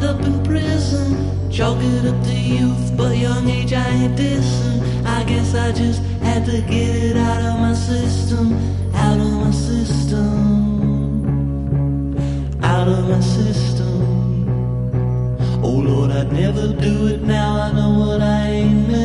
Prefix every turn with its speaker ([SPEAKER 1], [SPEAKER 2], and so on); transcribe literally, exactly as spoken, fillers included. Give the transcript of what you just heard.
[SPEAKER 1] up in prison, chalk it up to youth, but young age I ain't dissing. I guess I just had to get it out of my system, out of my system, out of my system. Oh Lord, I'd never do it now, I know what I ain't meant.